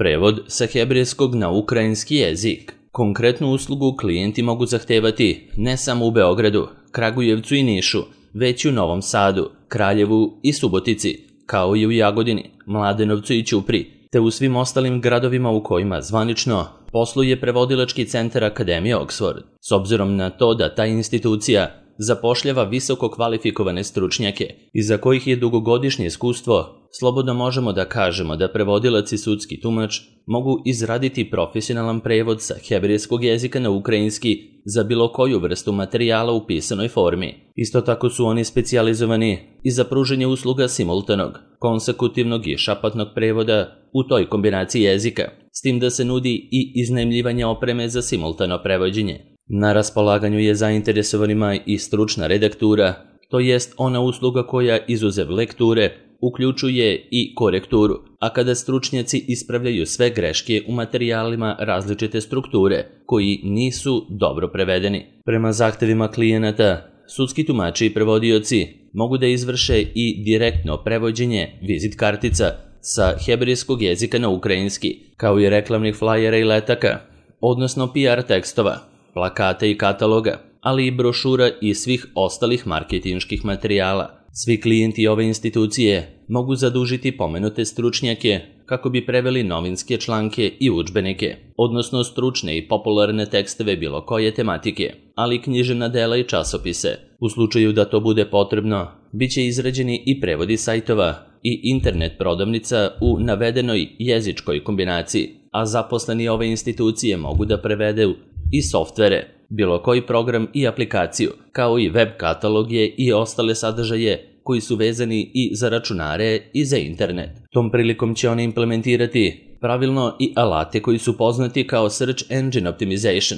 Prevod sa hebrejskog na ukrajinski jezik. Konkretnu uslugu klijenti mogu zahtevati ne samo u Beogradu, Kragujevcu i Nišu, već i u Novom Sadu, Kraljevu i Subotici, kao i u Jagodini, Mladenovcu i Ćupri, te u svim ostalim gradovima u kojima zvanično posluje prevodilački centar Akademije Oxford. S obzirom na to da ta institucija zapošljava visoko kvalifikovane stručnjake iza kojih je dugogodišnje iskustvo, slobodno možemo da kažemo da prevodilac i sudski tumač mogu izraditi profesionalan prevod sa hebrejskog jezika na ukrajinski za bilo koju vrstu materijala u pisanoj formi. Isto tako su oni specijalizovani i za pružanje usluga simultanog, konsekutivnog i šapatnog prevoda u toj kombinaciji jezika, s tim da se nudi i iznajmljivanje opreme za simultano prevođenje. Na raspolaganju je zainteresovanima i stručna redaktura, to jest ona usluga koja izuzev lekture uključuje i korekturu, a kada stručnjaci ispravljaju sve greške u materijalima različite strukture koji nisu dobro prevedeni. Prema zahtevima klijenata, sudski tumači i prevodioci mogu da izvrše i direktno prevođenje vizit kartica sa hebrejskog jezika na ukrajinski, kao i reklamnih flajera i letaka, odnosno PR tekstova, plakata i kataloga, ali i brošura i svih ostalih marketinških materijala. Svi klijenti ove institucije mogu zadužiti pomenute stručnjake kako bi preveli novinske članke i udžbenike, odnosno stručne i popularne tekstove bilo koje tematike, ali i književna dela i časopise. U slučaju da to bude potrebno, bit će izrađeni i prevodi sajtova i internet prodavnica u navedenoj jezičkoj kombinaciji, a zaposleni ove institucije mogu da prevedu i softvere, bilo koji program i aplikaciju, kao i web kataloge i ostale sadržaje koji su vezani i za računare i za internet. Tom prilikom će oni implementirati pravilno i alate koji su poznati kao Search Engine Optimization,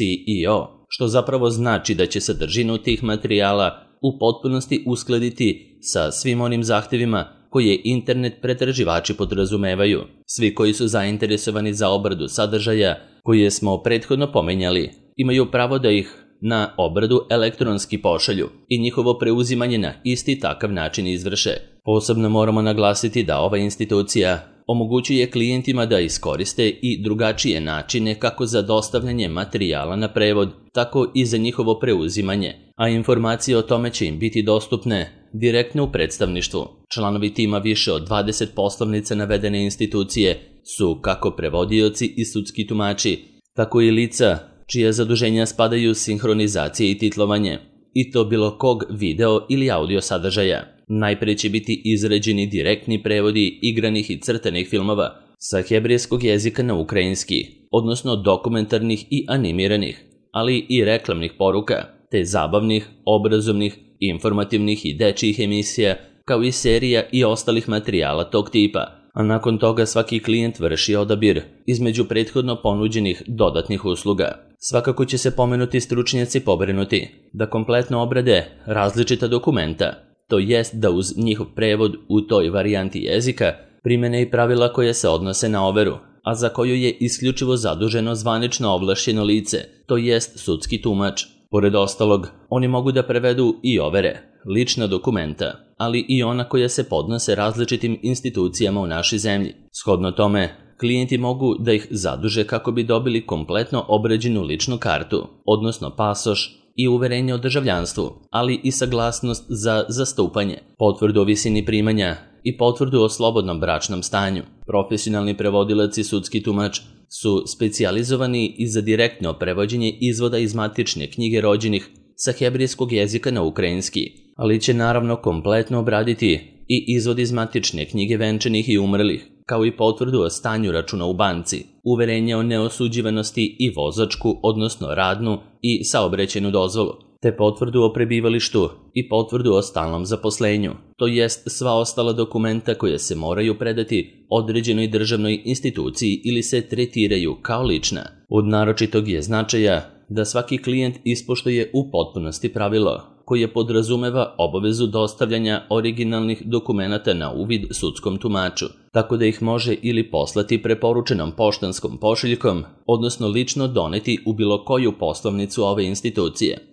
SEO, što zapravo znači da će sadržinu tih materijala u potpunosti uskladiti sa svim onim zahtevima koje internet pretraživači podrazumevaju. Svi koji su zainteresovani za obradu sadržaja koje smo prethodno pomenjali imaju pravo da ih na obradu elektronski pošalju i njihovo preuzimanje na isti takav način izvrše. Posebno moramo naglasiti da ova institucija omogućuje klijentima da iskoriste i drugačije načine kako za dostavljanje materijala na prevod, tako i za njihovo preuzimanje, a informacije o tome će im biti dostupne direktno u predstavništvu. Članovi tima više od 20 poslovnica navedene institucije su kako prevodioci i sudski tumači, tako i lica čija zaduženja spadaju sinhronizacije i titlovanje, i to bilo kog video ili audio sadržaja. Najpre će biti izrađeni direktni prevodi igranih i crtanih filmova sa hebrejskog jezika na ukrajinski, odnosno dokumentarnih i animiranih, ali i reklamnih poruka, te zabavnih, obrazovnih, informativnih i dečijih emisija, kao i serija i ostalih materijala tog tipa, a nakon toga svaki klijent vrši odabir između prethodno ponuđenih dodatnih usluga. Svakako će se pomenuti stručnjaci pobrinuti da kompletno obrade različita dokumenta, to jest da uz njihov prevod u toj varijanti jezika primene i pravila koje se odnose na overu, a za koju je isključivo zaduženo zvanično ovlašćeno lice, to jest sudski tumač. Pored ostalog, oni mogu da prevedu i overe, lična dokumenta, ali i ona koja se podnose različitim institucijama u našoj zemlji. Shodno tome, klijenti mogu da ih zaduže kako bi dobili kompletno obrađenu ličnu kartu, odnosno pasoš i uverenje o državljanstvu, ali i saglasnost za zastupanje, potvrdu o visini primanja i potvrdu o slobodnom bračnom stanju. Profesionalni prevodilac i sudski tumač su specijalizovani i za direktno prevođenje izvoda iz matične knjige rođenih sa hebrejskog jezika na ukrajinski, ali će naravno kompletno obraditi i izvod iz matične knjige venčanih i umrlih, kao i potvrdu o stanju računa u banci, uverenje o neosuđivanosti i vozačku, odnosno radnu i saobraćajnu dozvolu, te potvrdu o prebivalištu i potvrdu o stalnom zaposlenju, to jest sva ostala dokumenta koje se moraju predati određenoj državnoj instituciji ili se tretiraju kao lična. Od naročitog je značaja da svaki klijent ispoštuje u potpunosti pravilo koje podrazumeva obavezu dostavljanja originalnih dokumenata na uvid sudskom tumaču, tako da ih može ili poslati preporučenom poštanskom pošiljkom, odnosno lično doneti u bilo koju poslovnicu ove institucije.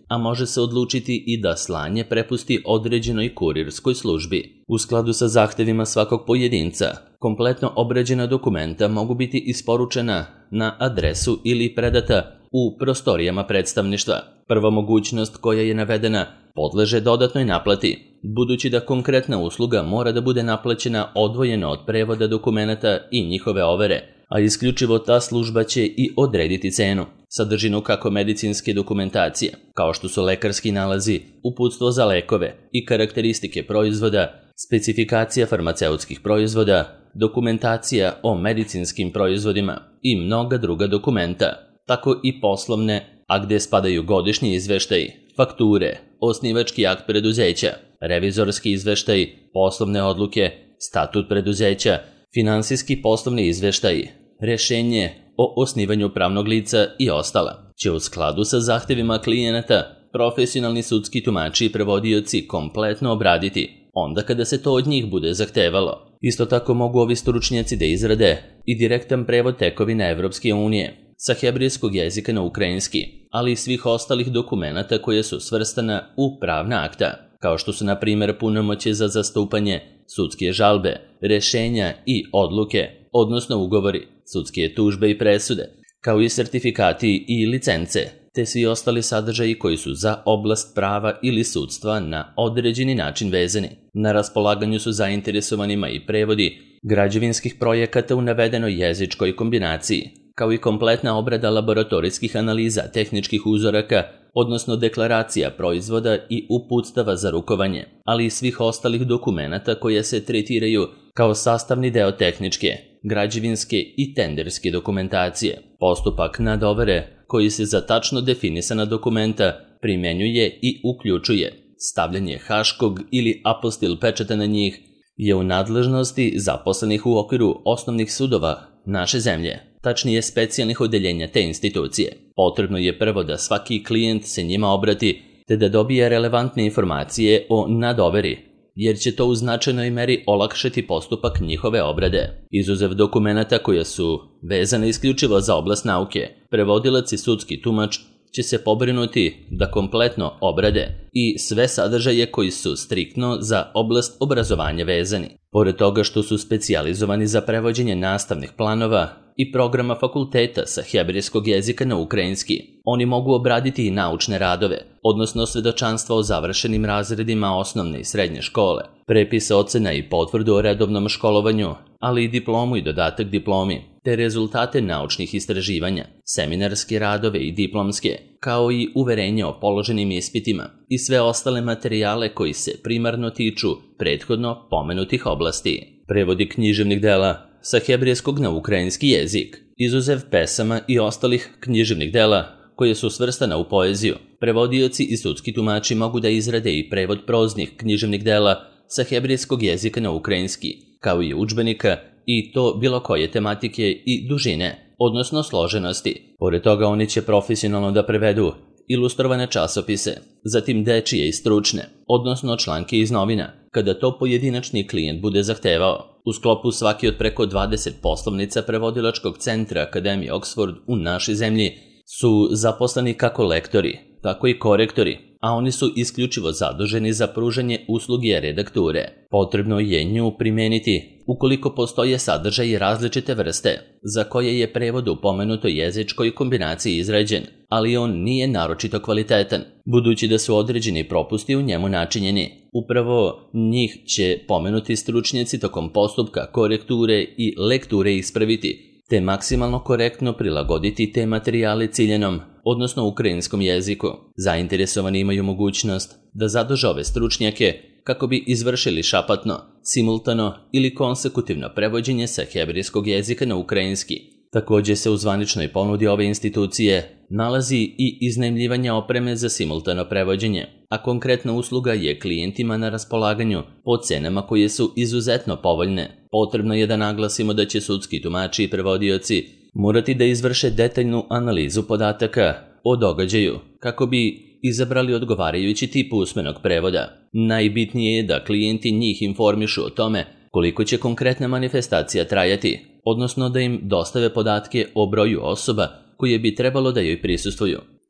a može se odlučiti i da slanje prepusti određenoj kurirskoj službi. U skladu sa zahtevima svakog pojedinca, kompletno obrađena dokumenta mogu biti isporučena na adresu ili predata u prostorijama predstavništva. Prva mogućnost koja je navedena podleže dodatnoj naplati, budući da konkretna usluga mora da bude naplaćena odvojeno od prevoda dokumenata i njihove overe, a isključivo ta služba će i odrediti cenu, sadržinu kako medicinske dokumentacije, kao što su lekarski nalazi, uputstvo za lekove i karakteristike proizvoda, specifikacija farmaceutskih proizvoda, dokumentacija o medicinskim proizvodima i mnoga druga dokumenta, tako i poslovne, a gde spadaju godišnji izveštaji, fakture, osnivački akt preduzeća, revizorski izveštaj, poslovne odluke, statut preduzeća, finansijski poslovni izveštaji, rešenje o osnivanju pravnog lica i ostala, će u skladu sa zahtevima klijenata profesionalni sudski tumači i prevodioci kompletno obraditi, onda kada se to od njih bude zahtevalo. Isto tako mogu ovi stručnjaci da izrade i direktan prevod tekovina Evropske unije sa hebrejskog jezika na ukrajinski, ali i svih ostalih dokumenata koje su svrstana u pravna akta, kao što su na primjer punomoćje za zastupanje, sudske žalbe, rešenja i odluke, odnosno ugovori, sudske tužbe i presude, kao i sertifikati i licence, te svi ostali sadržaji koji su za oblast prava ili sudstva na određeni način vezani. Na raspolaganju su zainteresovanima i prevodi građevinskih projekata u navedenoj jezičkoj kombinaciji, kao i kompletna obrada laboratorijskih analiza tehničkih uzoraka, odnosno deklaracija proizvoda i uputstava za rukovanje, ali i svih ostalih dokumenata koje se tretiraju kao sastavni deo tehničke, građevinske i tenderske dokumentacije. Postupak nadovere, koji se za tačno definisana dokumenta primenjuje i uključuje stavljanje haškog ili apostil pečata na njih, je u nadležnosti zaposlenih u okviru osnovnih sudova naše zemlje, tačnije specijalnih odeljenja te institucije. Potrebno je prvo da svaki klijent se njima obrati te da dobije relevantne informacije o nadoveri, jer će to u značajnoj meri olakšati postupak njihove obrade. Izuzev dokumenata koja su vezane isključivo za oblast nauke, prevodilac i sudski tumač će se pobrinuti da kompletno obrade i sve sadržaje koji su striktno za oblast obrazovanja vezani. Pored toga što su specijalizovani za prevođenje nastavnih planova i programa fakulteta sa hebrejskog jezika na ukrajinski, oni mogu obraditi i naučne radove, odnosno svedočanstva o završenim razredima osnovne i srednje škole, prepise ocena i potvrdu o redovnom školovanju, ali i diplomu i dodatak diplomi, te rezultate naučnih istraživanja, seminarske radove i diplomske, kao i uverenje o položenim ispitima i sve ostale materijale koji se primarno tiču prethodno pomenutih oblasti. Prevodi književnih dela sa hebrejskog na ukrajinski jezik, izuzev pesama i ostalih književnih dela koje su svrstana u poeziju, prevodioci i sudski tumači mogu da izrade i prevod proznih književnih dela sa hebrejskog jezika na ukrajinski, kao i udžbenika, i to bilo koje tematike i dužine, odnosno složenosti. Pored toga oni će profesionalno da prevedu ilustrovane časopise, zatim dečije i stručne, odnosno članke iz novina, kada to pojedinačni klijent bude zahtevao. U sklopu svaki od preko 20 poslovnica prevodilačkog centra Akademije Oxford u našoj zemlji su zaposleni kako lektori, tako i korektori, a oni su isključivo zaduženi za pružanje usluge redakture. Potrebno je nju primeniti ukoliko postoje sadržaji različite vrste, za koje je prevod u pomenutoj jezičkoj kombinaciji izrađen, ali on nije naročito kvalitetan, budući da su određeni propusti u njemu načinjeni. Upravo njih će pomenuti stručnjaci tokom postupka korekture i lekture ispraviti, te maksimalno korektno prilagoditi te materijale ciljenom, odnosno ukrajinskom jeziku. Zainteresovani imaju mogućnost da zadrže ove stručnjake kako bi izvršili šapatno, simultano ili konsekutivno prevođenje sa hebrejskog jezika na ukrajinski. Također se u zvaničnoj ponudi ove institucije nalazi i iznajmljivanje opreme za simultano prevođenje, a konkretna usluga je klijentima na raspolaganju po cenama koje su izuzetno povoljne. Potrebno je da naglasimo da će sudski tumači i prevodioci morati da izvrše detaljnu analizu podataka o događaju kako bi izabrali odgovarajući tip usmenog prevoda. Najbitnije je da klijenti njih informišu o tome koliko će konkretna manifestacija trajati, odnosno da im dostave podatke o broju osoba koje bi trebalo da joj prisustvuju,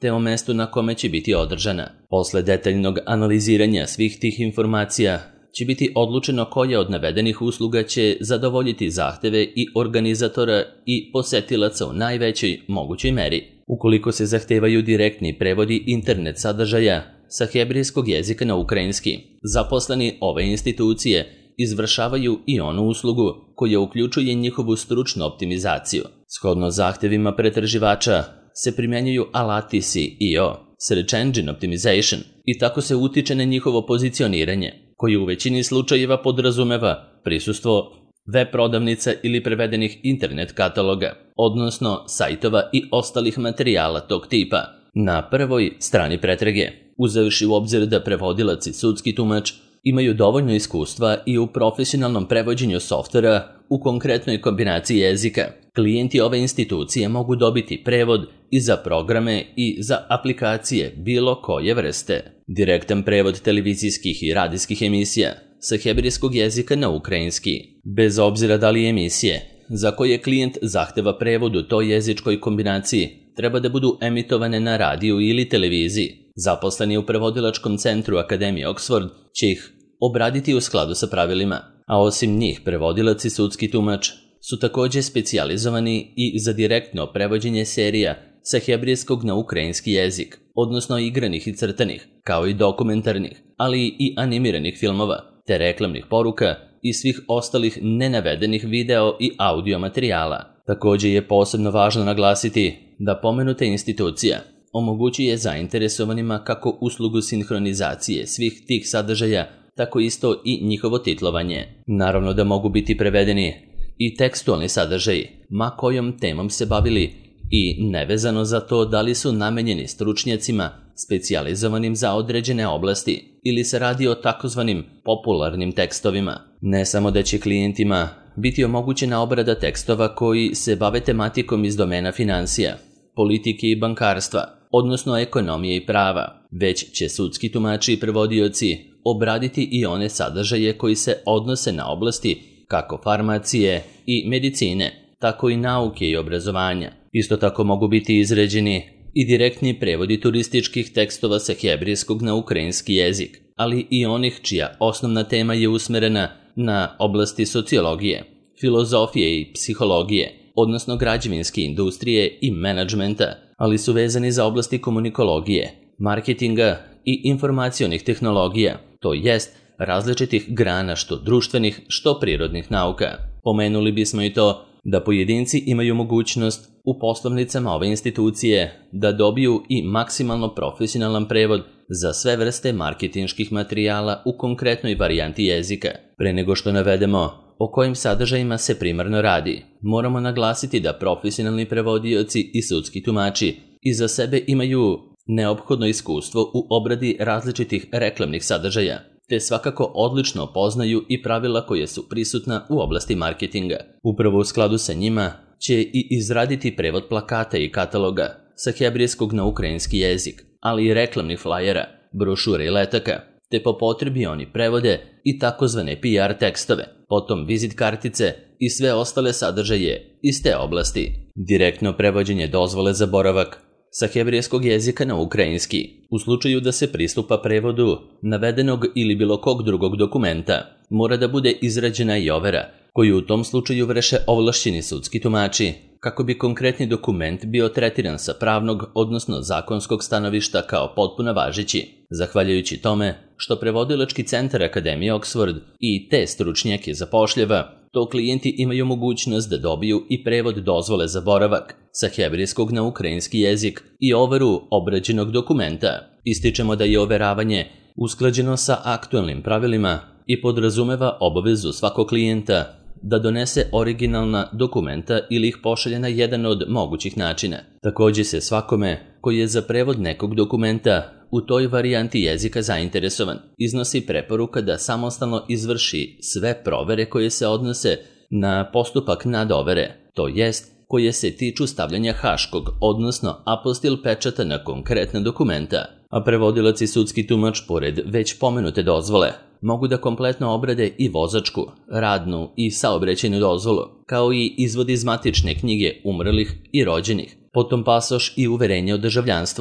te o mestu na kome će biti održana. Posle detaljnog analiziranja svih tih informacija će biti odlučeno koja od navedenih usluga će zadovoljiti zahteve i organizatora i posetilaca u najvećoj mogućoj meri. Ukoliko se zahtevaju direktni prevodi internet sadržaja sa hebrejskog jezika na ukrajinski, zaposleni ove institucije izvršavaju i onu uslugu koja uključuje njihovu stručnu optimizaciju. Shodno zahtevima pretraživača se primjenjuju alati SEO, Search Engine Optimization, i tako se utiče na njihovo pozicioniranje, koji u većini slučajeva podrazumeva prisustvo web prodavnica ili prevedenih internet kataloga, odnosno sajtova i ostalih materijala tog tipa na prvoj strani pretrage, uzevši u obzir da prevodilac i sudski tumač imaju dovoljno iskustva i u profesionalnom prevođenju softvera u konkretnoj kombinaciji jezika. Klijenti ove institucije mogu dobiti prevod i za programe i za aplikacije bilo koje vrste. Direktan prevod televizijskih i radijskih emisija sa hebrejskog jezika na ukrajinski, bez obzira da li emisije za koje klijent zahteva prevod u toj jezičkoj kombinaciji treba da budu emitovane na radiju ili televiziji. Zaposleni u prevodilačkom centru Akademije Oxford će ih obraditi u skladu sa pravilima, a osim njih prevodilac i sudski tumač su također specijalizovani i za direktno prevođenje serija sa hebrejskog na ukrajinski jezik, odnosno igranih i crtanih, kao i dokumentarnih, ali i animiranih filmova, te reklamnih poruka i svih ostalih nenavedenih video i audio materijala. Također je posebno važno naglasiti da pomenuta institucija omogućuje zainteresovanima kako uslugu sinhronizacije svih tih sadržaja, tako isto i njihovo titlovanje. Naravno da mogu biti prevedeni i tekstualni sadržaji, ma kojom temom se bavili, i nevezano za to da li su namenjeni stručnjacima specijalizovanim za određene oblasti ili se radi o takozvanim popularnim tekstovima. Ne samo da će klijentima biti omogućena obrada tekstova koji se bave tematikom iz domena financija, politike i bankarstva, odnosno ekonomije i prava, već će sudski tumači i prevodioci obraditi i one sadržaje koji se odnose na oblasti kako farmacije i medicine, tako i nauke i obrazovanja. Isto tako mogu biti izrađeni i direktni prevodi turističkih tekstova sa hebrejskog na ukrajinski jezik, ali i onih čija osnovna tema je usmerena na oblasti sociologije, filozofije i psihologije, odnosno građevinske industrije i menadžmenta, ali su vezani za oblasti komunikologije, marketinga i informacionih tehnologija, to jest različitih grana što društvenih, što prirodnih nauka. Pomenuli bismo i to da pojedinci imaju mogućnost u poslovnicama ove institucije da dobiju i maksimalno profesionalan prevod za sve vrste marketinških materijala u konkretnoj varijanti jezika. Pre nego što navedemo o kojim sadržajima se primarno radi, moramo naglasiti da profesionalni prevodioci i sudski tumači iza sebe imaju neophodno iskustvo u obradi različitih reklamnih sadržaja, te svakako odlično poznaju i pravila koje su prisutna u oblasti marketinga. Upravo u skladu sa njima će i izraditi prevod plakata i kataloga sa hebrejskog na ukrajinski jezik, ali i reklamnih flajera, brošura i letaka, te po potrebi oni prevode i takozvane PR tekstove, potom vizit kartice i sve ostale sadržaje iz te oblasti. Direktno prevođenje dozvole za boravak sa hebrejskog jezika na ukrajinski, u slučaju da se pristupa prevodu navedenog ili bilo kog drugog dokumenta, mora da bude izrađena i overa, koju u tom slučaju vrše ovlašćeni sudski tumači, kako bi konkretni dokument bio tretiran sa pravnog, odnosno zakonskog stanovišta kao potpuno važeći. Zahvaljujući tome što prevodilački centar Akademije Oxford i te stručnjake zapošljava, to klijenti imaju mogućnost da dobiju i prevod dozvole za boravak sa hebrejskog na ukrajinski jezik i overu obrađenog dokumenta. Ističemo da je overavanje usklađeno sa aktualnim pravilima i podrazumeva obavezu svakog klijenta da donese originalna dokumenta ili ih pošalje na jedan od mogućih načina. Također se svakome koji je za prevod nekog dokumenta u toj varijanti jezika zainteresovan iznosi preporuka da samostalno izvrši sve provere koje se odnose na postupak nadovere, to jest koje se tiču stavljanja haškog, odnosno apostil pečata na konkretna dokumenta, a prevodilac i sudski tumač pored već pomenute dozvole mogu da kompletno obrade i vozačku, radnu i saobraćajnu dozvolu, kao i izvod iz matične knjige umrlih i rođenih, potom pasoš i uverenje o državljanstvu,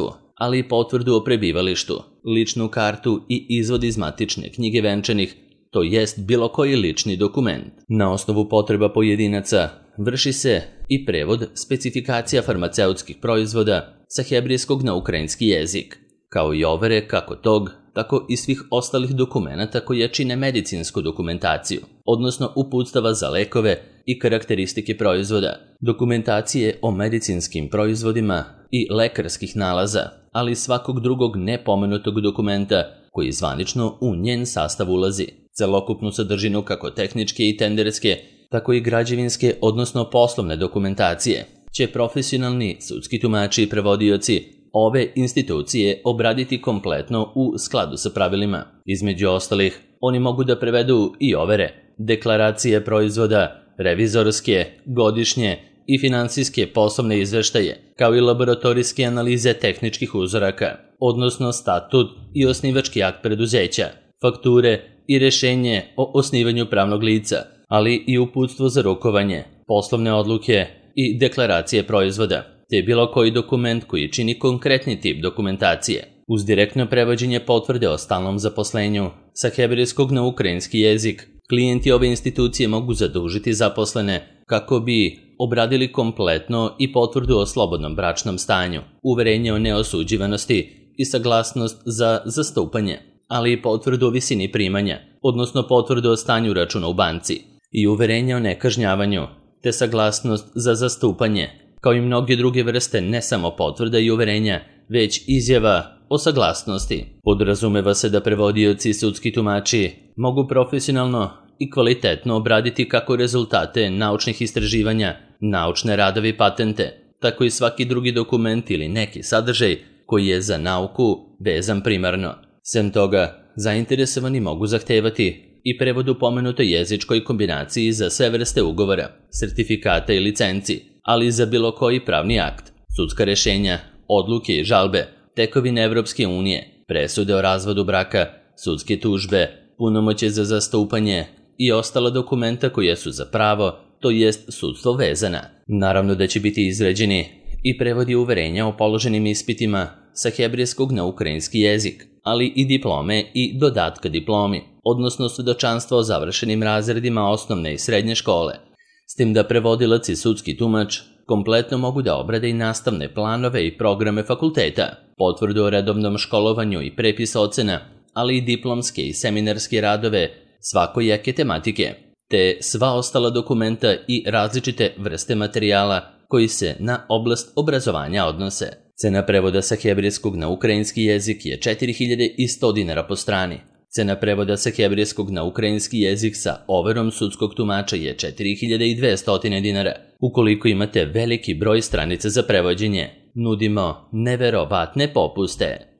ali i potvrdu o prebivalištu, ličnu kartu i izvod iz matične knjige venčanih, to jest bilo koji lični dokument. Na osnovu potreba pojedinaca vrši se i prevod specifikacija farmaceutskih proizvoda sa hebrejskog na ukrajinski jezik, kao i overe kako tog, tako i svih ostalih dokumenata koje čine medicinsku dokumentaciju, odnosno uputstava za lekove i karakteristike proizvoda, dokumentacije o medicinskim proizvodima i lekarskih nalaza, ali i svakog drugog nepomenutog dokumenta koji zvanično u njen sastav ulazi. Celokupnu sadržinu kako tehničke i tenderske, tako i građevinske, odnosno poslovne dokumentacije, će profesionalni sudski tumači i prevodioci ove institucije obraditi kompletno u skladu sa pravilima. Između ostalih, oni mogu da prevedu i overe, deklaracije proizvoda, revizorske, godišnje i finansijske poslovne izveštaje, kao i laboratorijske analize tehničkih uzoraka, odnosno statut i osnivački akt preduzeća, fakture i rešenje o osnivanju pravnog lica, ali i uputstvo za rukovanje, poslovne odluke i deklaracije proizvoda, te bilo koji dokument koji čini konkretni tip dokumentacije. Uz direktno prevođenje potvrde o stalnom zaposlenju sa hebrejskog na ukrajinski jezik, klijenti ove institucije mogu zadužiti zaposlene kako bi obradili kompletno i potvrdu o slobodnom bračnom stanju, uverenje o neosuđivanosti i saglasnost za zastupanje, ali i potvrdu o visini primanja, odnosno potvrdu o stanju računa u banci i uverenje o nekažnjavanju, te saglasnost za zastupanje, kao i mnoge druge vrste ne samo potvrda i uverenja, već izjava o saglasnosti. Podrazumeva se da prevodioci i sudski tumači mogu profesionalno i kvalitetno obraditi kako rezultate naučnih istraživanja, naučne radove i patente, tako i svaki drugi dokument ili neki sadržaj koji je za nauku vezan primarno. Sem toga, zainteresovani mogu zahtevati i prevod u pomenutoj jezičkoj kombinaciji za sve vrste ugovora, sertifikata i licenci, ali i za bilo koji pravni akt, sudska rešenja, odluke i žalbe, tekovine Evropske unije, presude o razvodu braka, sudske tužbe, punomoćje za zastupanje i ostala dokumenta koje su za pravo, to jest sudstvo vezana. Naravno da će biti izrađeni i prevodi uverenja o položenim ispitima sa hebrejskog na ukrajinski jezik, ali i diplome i dodatka diplomi, odnosno svedočanstvo o završenim razredima osnovne i srednje škole, s tim da prevodilac i sudski tumač kompletno mogu da obrade i nastavne planove i programe fakulteta, potvrdu o redovnom školovanju i prepis ocena, ali i diplomske i seminarske radove svakojake tematike, te sva ostala dokumenta i različite vrste materijala koji se na oblast obrazovanja odnose. Cena prevoda sa hebrejskog na ukrajinski jezik je 4100 dinara po strani. Cena prevoda sa hebrejskog na ukrajinski jezik sa overom sudskog tumača je 4200 dinara. Ukoliko imate veliki broj stranica za prevođenje, nudimo neverovatne popuste.